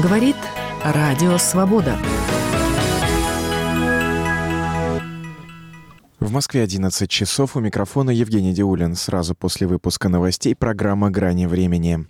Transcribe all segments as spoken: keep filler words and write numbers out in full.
Говорит Радио Свобода. В Москве одиннадцать часов. У микрофона Евгений Диулин. Сразу после выпуска новостей программа «Грани времени».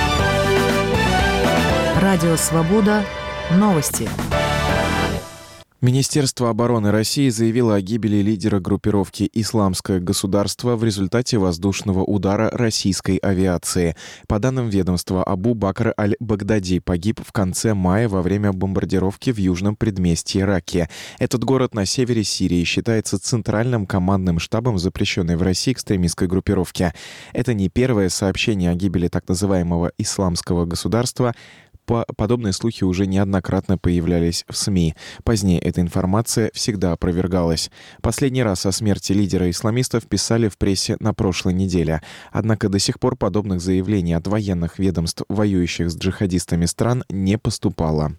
Радио Свобода. Новости. Министерство обороны России заявило о гибели лидера группировки «Исламское государство» в результате воздушного удара российской авиации. По данным ведомства, Абу Бакр аль-Багдади погиб в конце мая во время бомбардировки в южном предместье Раки. Этот город на севере Сирии считается центральным командным штабом запрещенной в России экстремистской группировки. Это не первое сообщение о гибели так называемого «Исламского государства». Подобные слухи уже неоднократно появлялись в СМИ. Позднее эта информация всегда опровергалась. Последний раз о смерти лидера исламистов писали в прессе на прошлой неделе. Однако до сих пор подобных заявлений от военных ведомств, воюющих с джихадистами стран, не поступало.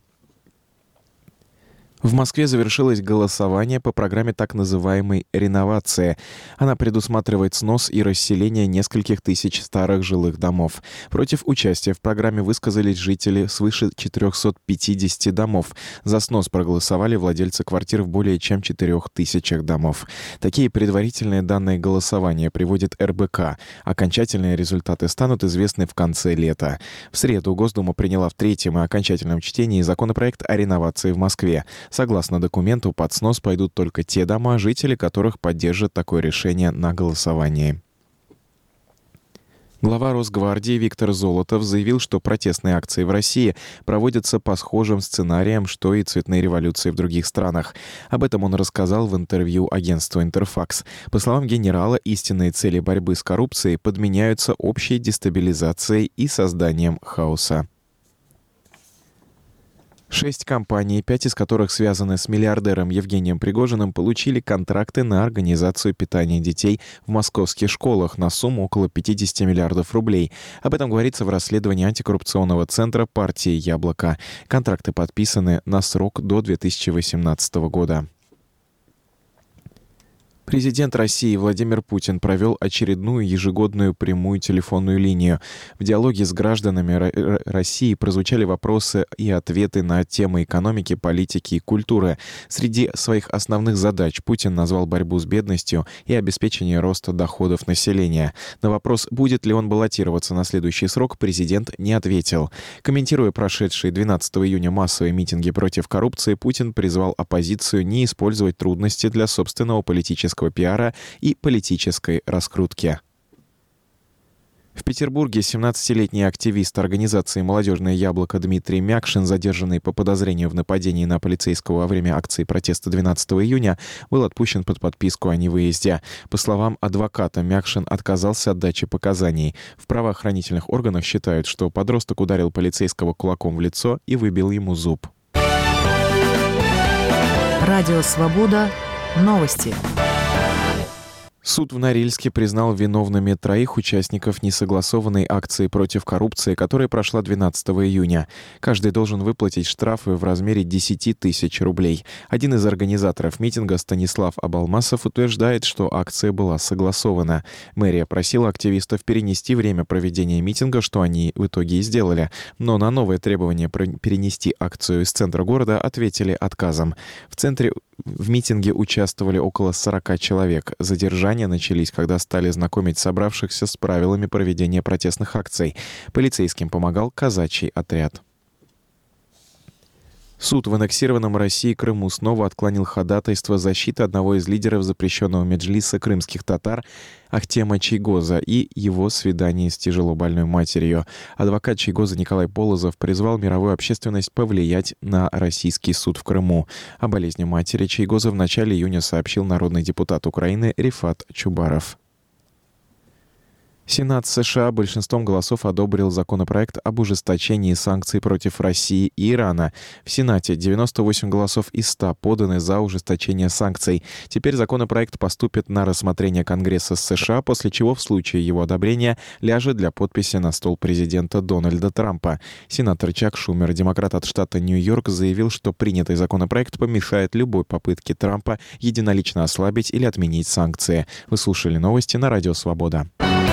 В Москве завершилось голосование по программе так называемой «Реновация». Она предусматривает снос и расселение нескольких тысяч старых жилых домов. Против участия в программе высказались жители свыше четырехсот пятидесяти домов. За снос проголосовали владельцы квартир в более чем четырех тысячах домов. Такие предварительные данные голосования приводит эр бэ ка. Окончательные результаты станут известны в конце лета. В среду Госдума приняла в третьем и окончательном чтении законопроект о реновации в Москве. Согласно документу, под снос пойдут только те дома, жители которых поддержат такое решение на голосовании. Глава Росгвардии Виктор Золотов заявил, что протестные акции в России проводятся по схожим сценариям, что и цветные революции в других странах. Об этом он рассказал в интервью агентству «Интерфакс». По словам генерала, истинные цели борьбы с коррупцией подменяются общей дестабилизацией и созданием хаоса. Шесть компаний, пять из которых связаны с миллиардером Евгением Пригожиным, получили контракты на организацию питания детей в московских школах на сумму около пятьдесят миллиардов рублей. Об этом говорится в расследовании антикоррупционного центра партии «Яблоко». Контракты подписаны на срок до две тысячи восемнадцатого года. Президент России Владимир Путин провел очередную ежегодную прямую телефонную линию. В диалоге с гражданами России прозвучали вопросы и ответы на темы экономики, политики и культуры. Среди своих основных задач Путин назвал борьбу с бедностью и обеспечение роста доходов населения. На вопрос, будет ли он баллотироваться на следующий срок, президент не ответил. Комментируя прошедшие двенадцатого июня массовые митинги против коррупции, Путин призвал оппозицию не использовать трудности для собственного политического пиара и политической раскрутки. В Петербурге семнадцатилетний активист организации «Молодежное яблоко» Дмитрий Мякшин, задержанный по подозрению в нападении на полицейского во время акции протеста двенадцатого июня, был отпущен под подписку о невыезде. По словам адвоката, Мякшин отказался от дачи показаний. В правоохранительных органах считают, что подросток ударил полицейского кулаком в лицо и выбил ему зуб. Радио Свобода. Новости. Суд в Норильске признал виновными троих участников несогласованной акции против коррупции, которая прошла двенадцатого июня. Каждый должен выплатить штрафы в размере десять тысяч рублей. Один из организаторов митинга, Станислав Абалмасов, утверждает, что акция была согласована. Мэрия просила активистов перенести время проведения митинга, что они в итоге и сделали. Но на новое требование перенести акцию из центра города ответили отказом. В центре в митинге участвовали около сорока человек. Задержания начались, когда стали знакомить собравшихся с правилами проведения протестных акций. Полицейским помогал казачий отряд. Суд в аннексированном России Крыму снова отклонил ходатайство защиты одного из лидеров запрещенного меджлиса крымских татар Ахтема Чийгоза и его свидание с тяжелобольной матерью. Адвокат Чийгоза Николай Полозов призвал мировую общественность повлиять на российский суд в Крыму. О болезни матери Чийгоза в начале июня сообщил народный депутат Украины Рифат Чубаров. Сенат США большинством голосов одобрил законопроект об ужесточении санкций против России и Ирана. В Сенате девяносто восемь голосов из ста поданы за ужесточение санкций. Теперь законопроект поступит на рассмотрение Конгресса США, после чего в случае его одобрения ляжет для подписи на стол президента Дональда Трампа. Сенатор Чак Шумер, демократ от штата Нью-Йорк, заявил, что принятый законопроект помешает любой попытке Трампа единолично ослабить или отменить санкции. Вы слушали новости на Радио Свобода.